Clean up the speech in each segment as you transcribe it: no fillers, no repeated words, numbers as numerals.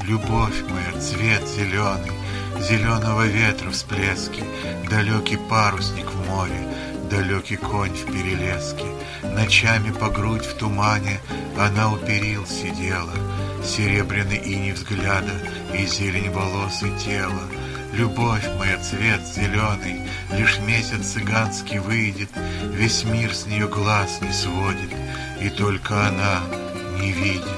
Любовь моя, цвет зеленый, зеленого ветра всплески, далекий парусник в море, далекий конь в перелеске. Ночами по грудь в тумане она у перил сидела, серебряный иней взгляда и зелень волос и тела. Любовь моя, цвет зеленый, лишь месяц цыганский выйдет, весь мир с нее глаз не сводит, и только она не видит.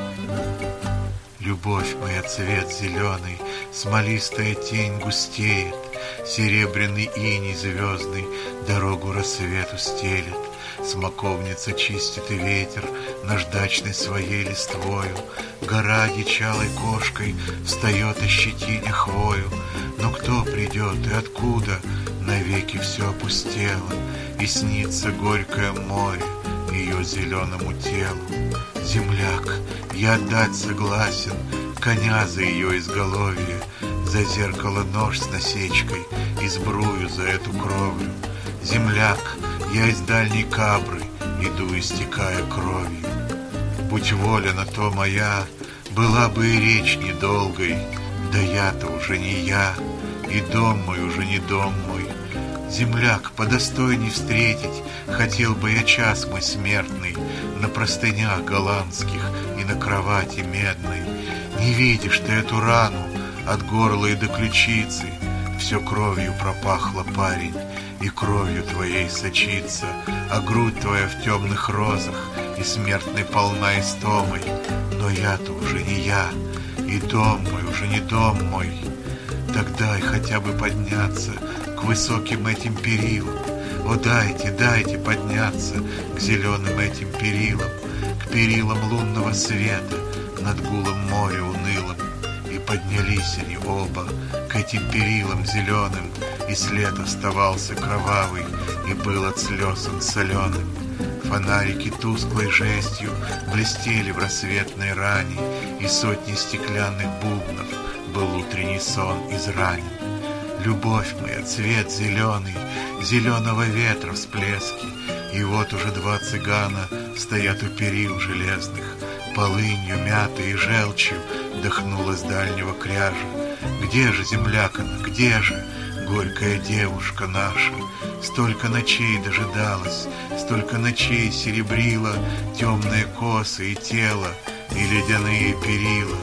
Любовь моя, цвет зеленый, смолистая тень густеет, серебряный иней звездный дорогу рассвету стелет. Смоковница чистит ветер наждачной своей листвою, гора дичалой кошкой встает ощетиня хвою. Но кто придет и откуда? Навеки все опустело, и снится горькое море ее зеленому телу. Земляк, я отдать согласен коня за ее изголовье, за зеркало нож с насечкой и сбрую за эту кровлю. Земляк, я из дальней Кабры иду, истекая кровью. Будь воля на то моя, была бы и речь недолгой, да я-то уже не я, и дом мой уже не дом мой. Земляк, подостойней встретить хотел бы я час мой смертный на простынях голландских и на кровати медной. Не видишь ты эту рану от горла и до ключицы? Все кровью пропахло, парень, и кровью твоей сочится, а грудь твоя в темных розах и смертной полна истомой. Но я-то уже не я, и дом мой уже не дом мой. Так дай хотя бы подняться к высоким этим перилам. О, дайте, дайте подняться к зеленым этим перилам, к перилам лунного света над гулом моря унылым. И поднялись они оба к этим перилам зеленым, и след оставался кровавый, и был от слез он соленым. Фонарики тусклой жестью блестели в рассветной ране, и сотни стеклянных бубнов был утренний сон изранен. Любовь моя, цвет зеленый, зеленого ветра всплески, и вот уже два цыгана стоят у перил железных, полынью, мятой и желчью дохнула с дальнего кряжа. Где же, землякана, где же, горькая девушка наша? Столько ночей дожидалась, столько ночей серебрила темные косы и тело, и ледяные перила.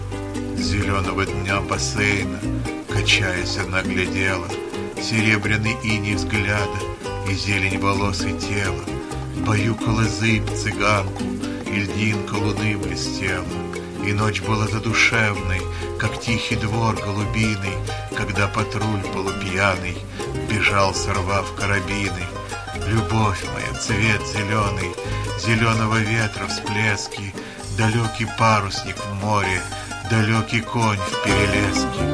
С зеленого дня бассейна, качаясь, она глядела, серебряный иней взгляда и зелень волос и тела. Баюкала зыбь цыганку, и льдинка луны блестела. И ночь была задушевной, как тихий двор голубиный, когда патруль полупьяный бежал, сорвав карабины. Любовь моя, цвет зеленый, зеленого ветра всплески, далекий парусник в море, далекий конь в перелеске.